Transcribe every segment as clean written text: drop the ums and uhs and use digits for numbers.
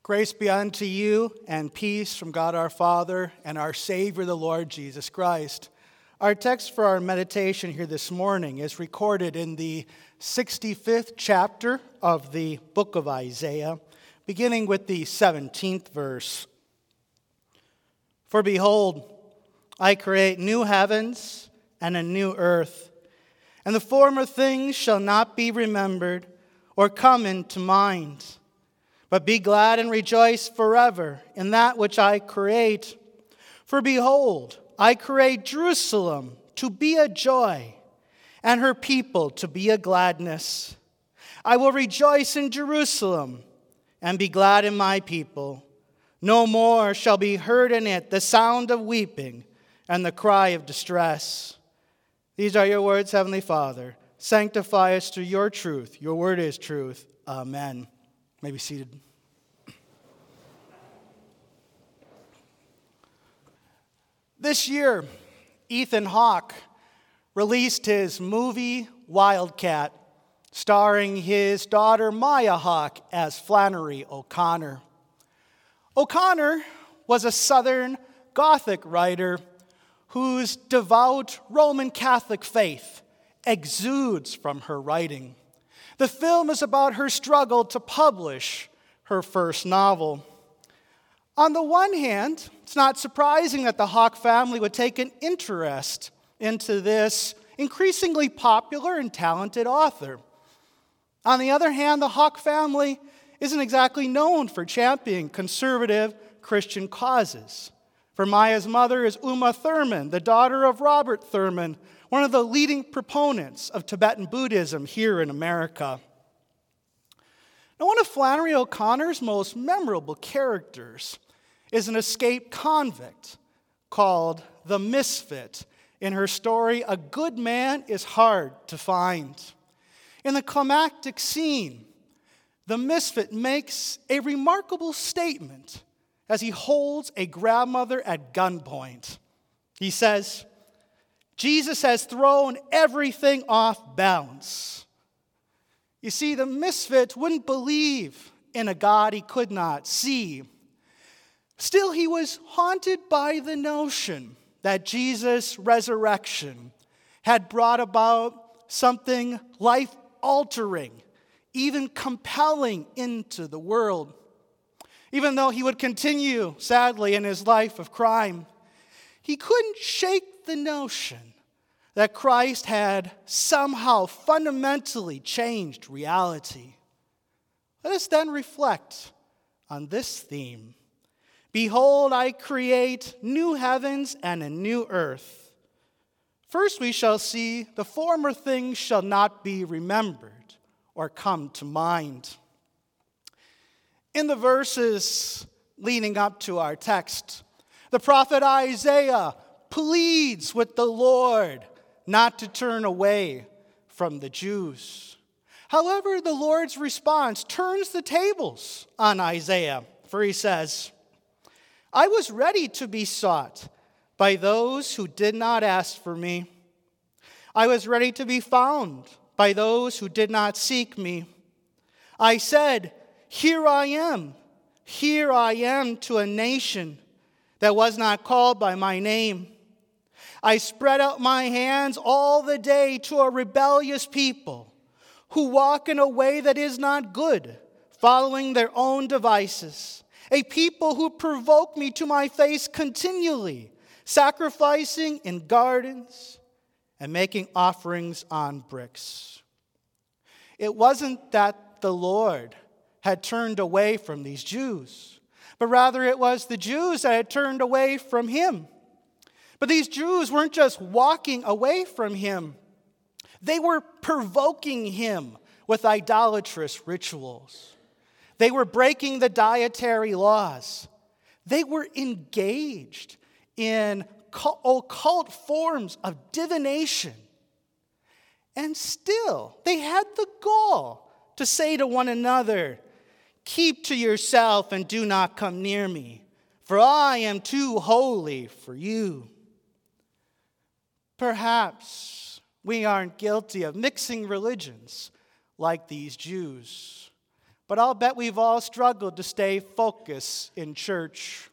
Grace be unto you and peace from God our Father and our Savior, the Lord Jesus Christ. Our text for our meditation here this morning is recorded in the 65th chapter of the book of Isaiah, beginning with the 17th verse. For behold, I create new heavens and a new earth, and the former things shall not be remembered or come into mind. But be glad and rejoice forever in that which I create. For behold, I create Jerusalem to be a joy, and her people to be a gladness. I will rejoice in Jerusalem and be glad in my people. No more shall be heard in it the sound of weeping and the cry of distress. These are your words, Heavenly Father. Sanctify us through your truth. Your word is truth. Amen. You may be seated. This year, Ethan Hawke released his movie Wildcat, starring his daughter Maya Hawke as Flannery O'Connor. O'Connor was a Southern Gothic writer whose devout Roman Catholic faith exudes from her writing. The film is about her struggle to publish her first novel. On the one hand, it's not surprising that the Hawke family would take an interest into this increasingly popular and talented author. On the other hand, the Hawke family isn't exactly known for championing conservative Christian causes. For Maya's mother is Uma Thurman, the daughter of Robert Thurman, one of the leading proponents of Tibetan Buddhism here in America. Now, one of Flannery O'Connor's most memorable characters is an escaped convict called the Misfit. In her story, A Good Man is Hard to Find. In the climactic scene, the Misfit makes a remarkable statement as he holds a grandmother at gunpoint. He says, "Jesus has thrown everything off balance." You see, the Misfit wouldn't believe in a God he could not see. Still, he was haunted by the notion that Jesus' resurrection had brought about something life-altering, even compelling into the world. Even though he would continue, sadly, in his life of crime, he couldn't shake the notion that Christ had somehow fundamentally changed reality. Let us then reflect on this theme. Behold, I create new heavens and a new earth. First we shall see the former things shall not be remembered or come to mind. In the verses leading up to our text, the prophet Isaiah pleads with the Lord not to turn away from the Jews. However, the Lord's response turns the tables on Isaiah, for he says, "I was ready to be sought by those who did not ask for me. I was ready to be found by those who did not seek me. I said, here I am to a nation that was not called by my name. I spread out my hands all the day to a rebellious people who walk in a way that is not good, following their own devices. A people who provoke me to my face continually, sacrificing in gardens and making offerings on bricks." It wasn't that the Lord had turned away from these Jews, but rather it was the Jews that had turned away from him. But these Jews weren't just walking away from him. They were provoking him with idolatrous rituals. They were breaking the dietary laws. They were engaged in occult forms of divination. And still, they had the gall to say to one another, "Keep to yourself and do not come near me, for I am too holy for you." Perhaps we aren't guilty of mixing religions like these Jews. but I'll bet we've all struggled to stay focused in church.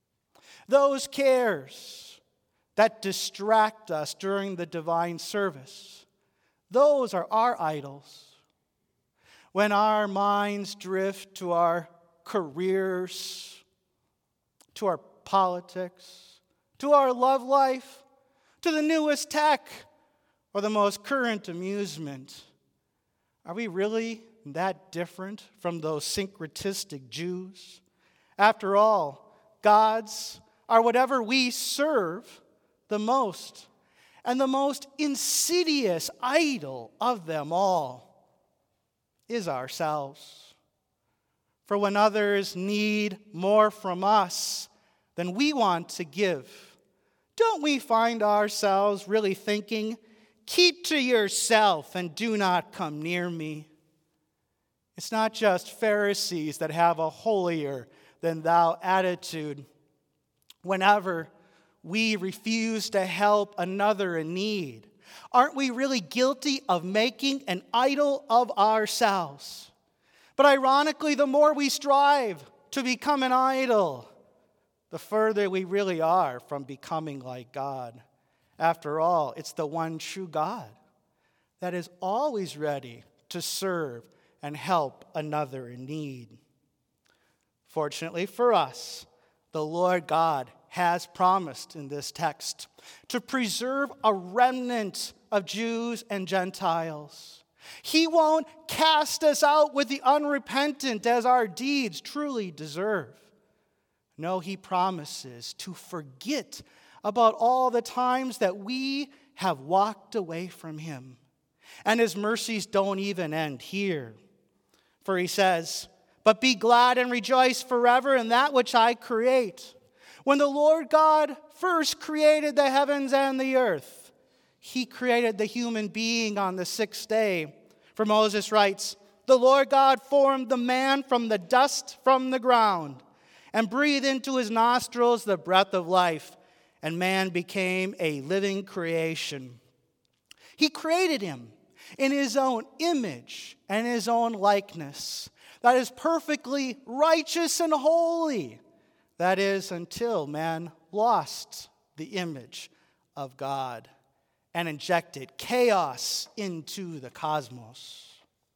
Those cares that distract us during the divine service, those are our idols. When our minds drift to our careers, to our politics, to our love life, to the newest tech, or the most current amusement, are we really that different from those syncretistic Jews? After all, gods are whatever we serve the most, and the most insidious idol of them all is ourselves. For when others need more from us than we want to give, don't we find ourselves really thinking, keep to yourself and do not come near me? It's not just Pharisees that have a holier than thou attitude. Whenever we refuse to help another in need, aren't we really guilty of making an idol of ourselves? But ironically, the more we strive to become an idol, the further we really are from becoming like God. After all, it's the one true God that is always ready to serve and help another in need. Fortunately for us, the Lord God has promised in this text to preserve a remnant of Jews and Gentiles. He won't cast us out with the unrepentant as our deeds truly deserve. No, he promises to forget about all the times that we have walked away from him. And his mercies don't even end here. For he says, but be glad and rejoice forever in that which I create. When the Lord God first created the heavens and the earth, he created the human being on the sixth day. For Moses writes, the Lord God formed the man from the dust from the ground and breathed into his nostrils the breath of life, and man became a living creation. He created him in his own image and his own likeness, that is perfectly righteous and holy. That is, until man lost the image of God and injected chaos into the cosmos.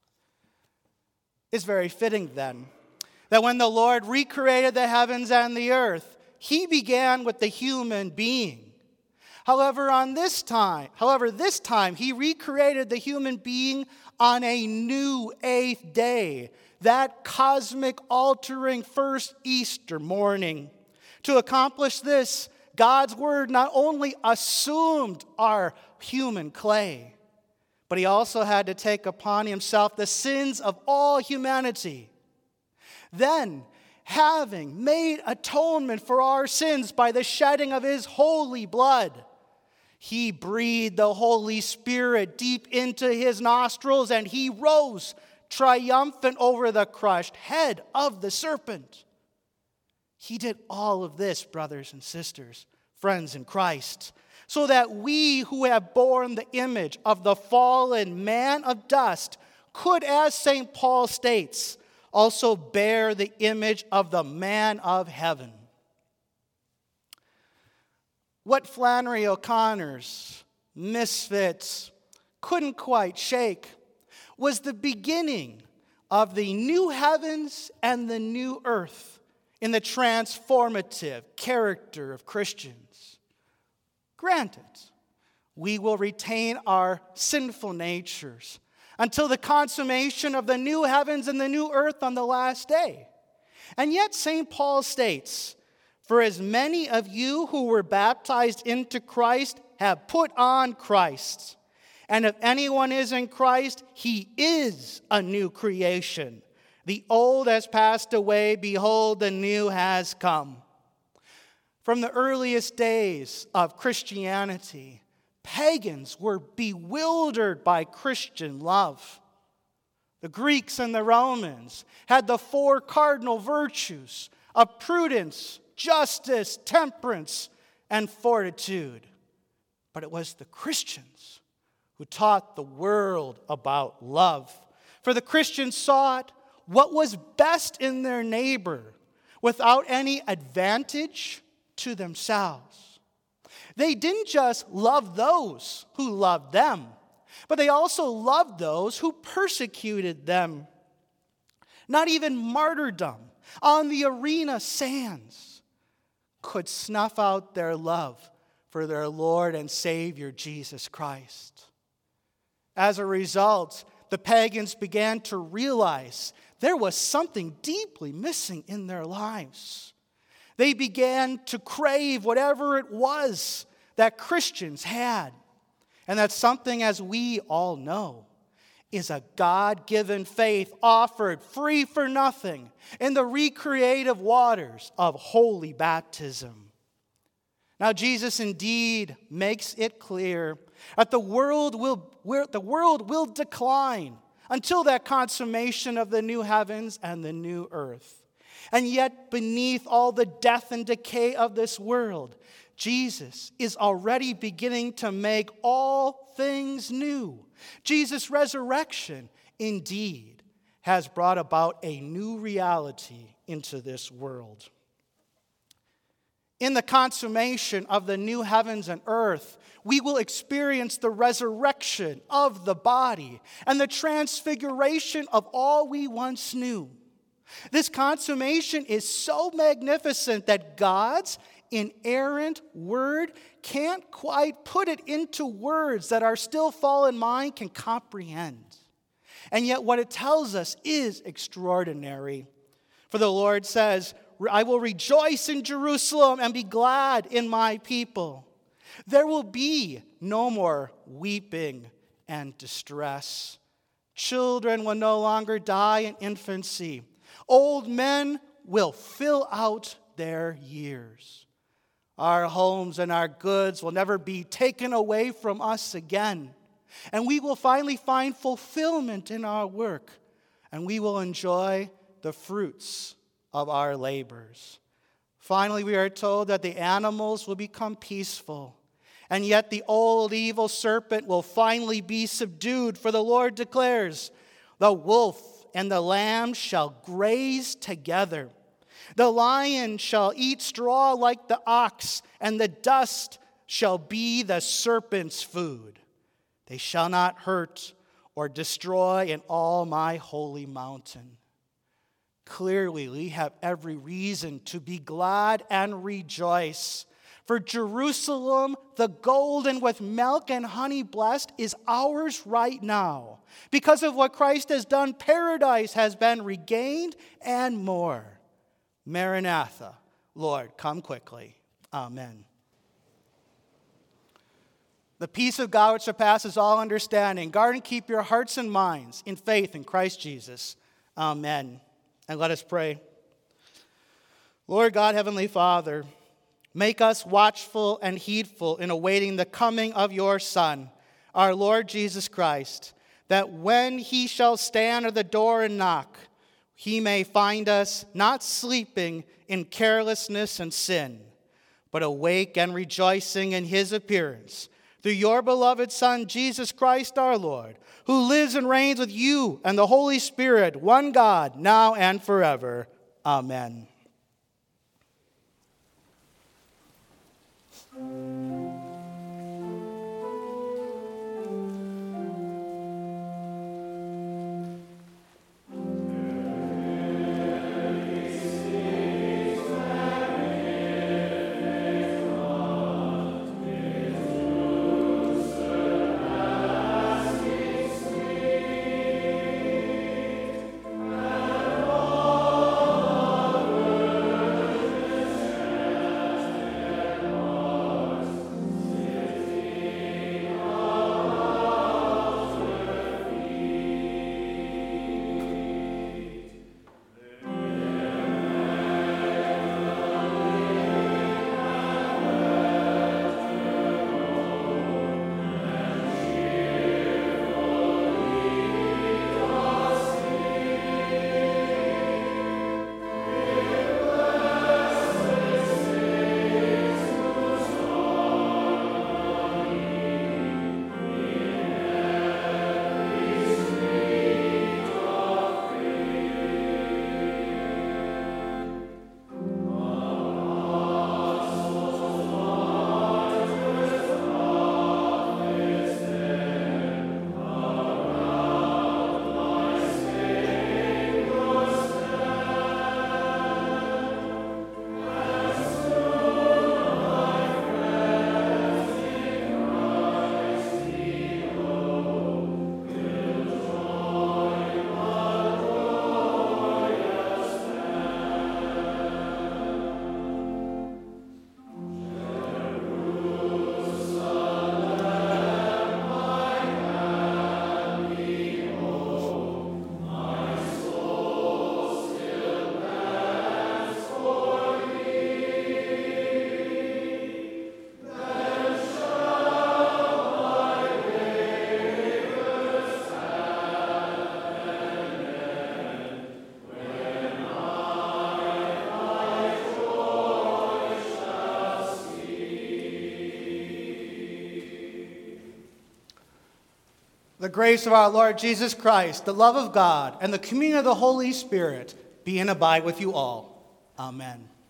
It's very fitting then that when the Lord recreated the heavens and the earth, he began with the human being. However, this time, he recreated the human being on a new eighth day, that cosmic altering first Easter morning. To accomplish this, God's word not only assumed our human clay, but he also had to take upon himself the sins of all humanity. Then, having made atonement for our sins by the shedding of his holy blood, he breathed the Holy Spirit deep into his nostrils, and he rose triumphant over the crushed head of the serpent. He did all of this, brothers and sisters, friends in Christ, so that we who have borne the image of the fallen man of dust could, as St. Paul states, also bear the image of the man of heaven. What Flannery O'Connor's misfits couldn't quite shake was the beginning of the new heavens and the new earth in the transformative character of Christians. Granted, we will retain our sinful natures until the consummation of the new heavens and the new earth on the last day. And yet St. Paul states, for as many of you who were baptized into Christ have put on Christ. And if anyone is in Christ, he is a new creation. The old has passed away, behold, the new has come. From the earliest days of Christianity, pagans were bewildered by Christian love. The Greeks and the Romans had the four cardinal virtues of prudence, justice, temperance, and fortitude. But it was the Christians who taught the world about love. For the Christians sought what was best in their neighbor without any advantage to themselves. They didn't just love those who loved them, but they also loved those who persecuted them. Not even martyrdom on the arena sands could snuff out their love for their Lord and Savior, Jesus Christ. As a result, the pagans began to realize there was something deeply missing in their lives. They began to crave whatever it was that Christians had. And that something, as we all know, is a God-given faith offered free for nothing in the recreative waters of holy baptism. Now, Jesus indeed makes it clear that the world will decline until that consummation of the new heavens and the new earth. And yet, beneath all the death and decay of this world, Jesus is already beginning to make all things new. Jesus' resurrection, indeed, has brought about a new reality into this world. In the consummation of the new heavens and earth, we will experience the resurrection of the body and the transfiguration of all we once knew. This consummation is so magnificent that God's inerrant word can't quite put it into words that our still fallen mind can comprehend. And yet what it tells us is extraordinary. For the Lord says, I will rejoice in Jerusalem and be glad in my people. There will be no more weeping and distress. Children will no longer die in infancy. Old men will fill out their years. Our homes and our goods will never be taken away from us again. And we will finally find fulfillment in our work. And we will enjoy the fruits of our labors. Finally, we are told that the animals will become peaceful. And yet the old evil serpent will finally be subdued. For the Lord declares, the wolf and the lamb shall graze together. The lion shall eat straw like the ox, and the dust shall be the serpent's food. They shall not hurt or destroy in all my holy mountain. Clearly, we have every reason to be glad and rejoice. For Jerusalem, the golden with milk and honey blessed, is ours right now. Because of what Christ has done, paradise has been regained and more. Maranatha, Lord, come quickly. Amen. The peace of God which surpasses all understanding, guard and keep your hearts and minds in faith in Christ Jesus. Amen. And let us pray. Lord God, Heavenly Father, make us watchful and heedful in awaiting the coming of your Son, our Lord Jesus Christ, that when he shall stand at the door and knock, he may find us not sleeping in carelessness and sin, but awake and rejoicing in his appearance, through your beloved Son, Jesus Christ our Lord, who lives and reigns with you and the Holy Spirit, one God, now and forever. Amen. The grace of our Lord Jesus Christ, the love of God, and the communion of the Holy Spirit be and abide with you all. Amen.